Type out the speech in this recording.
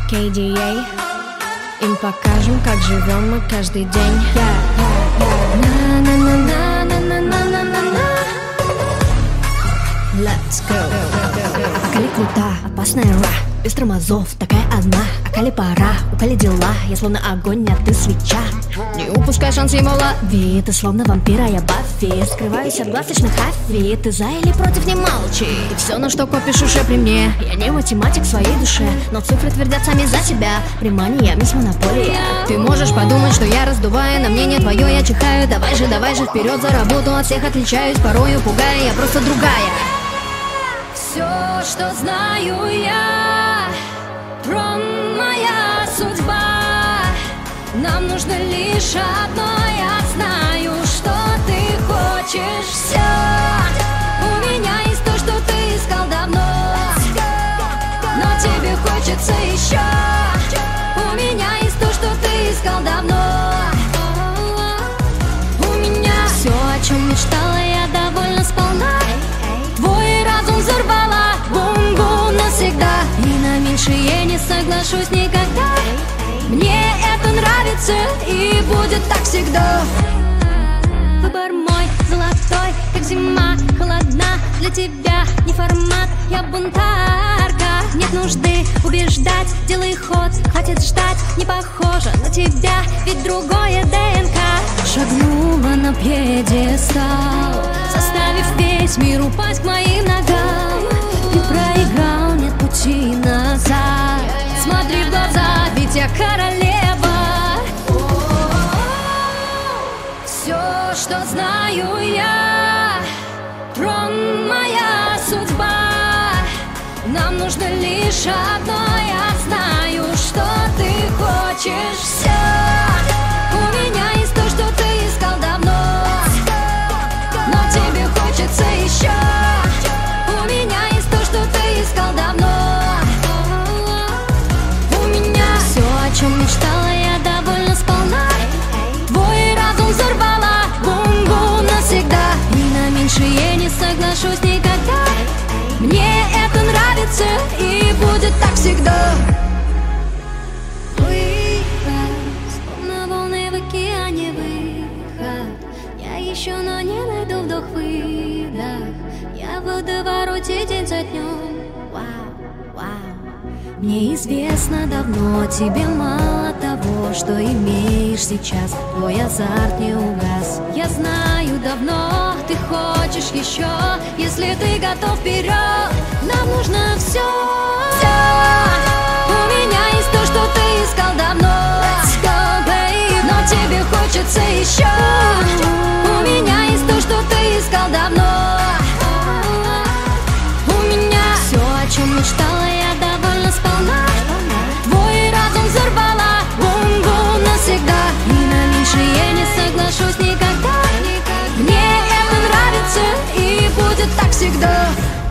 KDA. Им покажем, как живем мы каждый день. Let's go. Акали крута, опасная ра, без тормозов, такая одна. Акали пора, у Кали дела, я словно огонь, а ты свеча. Не упускай шанс ему лови, ты словно вампира, я Баффи. Скрываюсь от глаз точно Хаффи, ты за или против, не молчи. И все, на что копишь, уже при мне. Я не математик в своей душе, но цифры твердят сами за себя. Внимание, мисс Монополия. Ты можешь подумать, что я раздуваю, на мнение твое я чихаю. Давай же вперед за работу, от всех отличаюсь, порою пугая, я просто другая. Все, что знаю я, трон моя судьба. Нам нужно лишь одно, я знаю, что ты хочешь все. У меня есть то, что ты искал давно, но тебе хочется еще. У меня есть то, что ты искал давно. У меня все, о чем мечтала, я довольна сполна. Твой разум взорвала, бум-бум навсегда. И на меньшее не соглашусь никогда. Мне это нравится и будет так всегда. Выбор мой золотой, как зима холодна. Для тебя не формат, я бунтарка. Нет нужды убеждать, делай ход, хватит ждать. Не похожа на тебя, ведь другое ДНК. Шагнула на пьедестал, заставив весь мир упасть к моим ногам. Ты проиграл, нет пути назад. Смотри в глаза, ведь я королева. Все, что знаю я, трон моя судьба. Нам нужно лишь одно, я знаю, что ты хочешь все. У меня есть то, что ты искал давно, но тебе хочется еще. У меня есть то, что ты искал давно. У меня все, о чем мечтала, я довольна сполна. Твой разум взорвала, бум-бум навсегда. И на меньшее не соглашусь никогда. Мне это нравится и будет так всегда. Словно волны в океане выход. Я ищу, но не найду вдох-выдох. Я в водовороте день за днем. Вау, вау. Мне известно давно, тебе мало того, что имеешь сейчас. Твой азарт не угас. Я знаю давно, ты хочешь еще. Если ты готов, вперед, нам нужно все. У меня есть то, что ты искал давно. Let's go, babe. Но тебе хочется еще. У меня есть то, что ты искал давно. У меня все, о чем мечтала, я довольна сполна. Твой разум взорвала, бум-бум навсегда. И на меньшее не соглашусь никогда. Мне это нравится и будет так всегда.